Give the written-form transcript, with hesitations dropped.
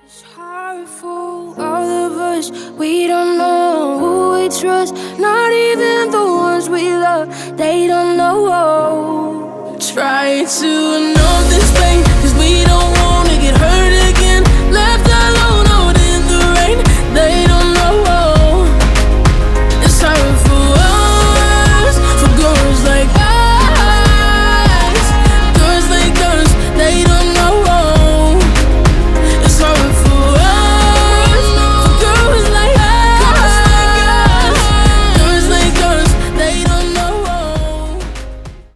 It's hard for all of us. We don't know who we trust. Not even the ones we love. They don't know. Try to know.